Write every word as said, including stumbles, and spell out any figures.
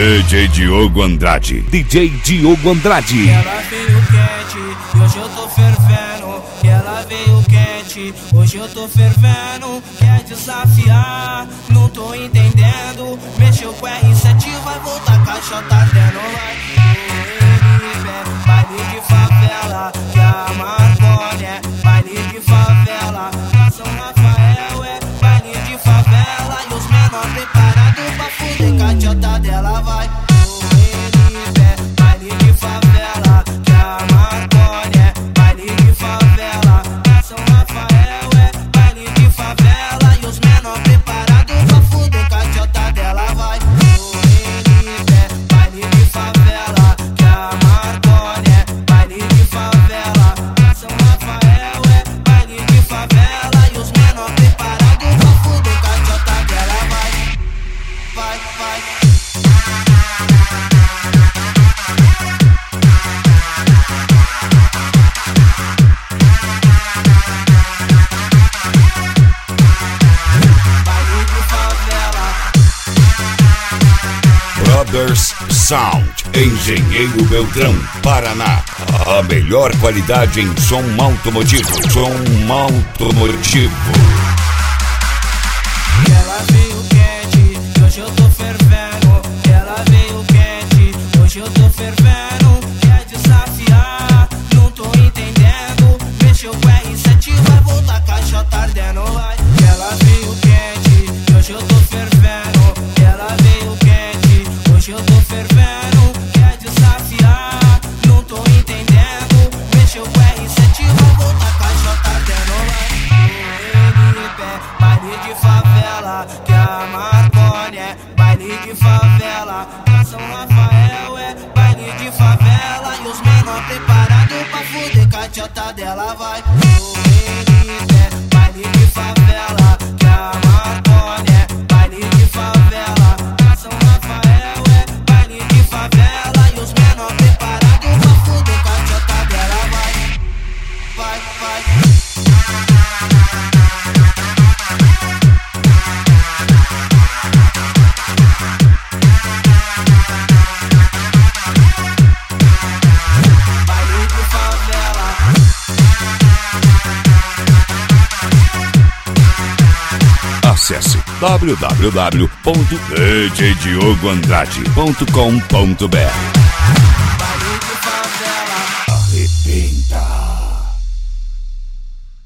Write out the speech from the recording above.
D J Diogo Andrade. D J Diogo Andrade. Ela veio quente e hoje eu tô fervendo. Ela veio quente, hoje eu tô fervendo. Quer desafiar, não tô entendendo. Mexeu com R sete, vai voltar caixota dentro. Vai baile de favela, que a Marconi é baile de favela. São Rafael é baile de favela. E os menor preparados pra fuder, caixota dela vai. Baile de favela, que a Marconi é baile de favela. São Rafael é baile de favela. E os menor preparados pra fuder, caixota dela vai. Baile de favela, que a Marconi é baile de favela. São Rafael é baile de favela. E os menor preparados pra fuder, caixota dela vai. Vai, vai. Brothers Sound, Engenheiro Beltrão, Paraná. A melhor qualidade em som automotivo. Som automotivo. Ela veio quente, hoje eu tô fervendo. Ela veio quente, hoje eu tô fervendo. Quer desafiar, não tô entendendo. Mexeu com R sete, vai voltar caixota ardendo, vai. Ela veio quente, hoje eu tô fervendo. Ela veio quente, hoje eu tô fervendo. Quer desafiar, não tô entendendo. Mexeu com R sete, vai voltar caixota ardendo, vai. Baile de favela, que a Marconi é baile de favela. São Rafael é baile de favela. E os menor preparados pra fuder, caixota dela vai. Baile de favela, que a Marconi é baile de favela. São Rafael é baile de favela. E os menor preparados pra fuder, caixota dela vai. Vai, vai. Acesse w w w ponto d j diogo andrade ponto com ponto b r.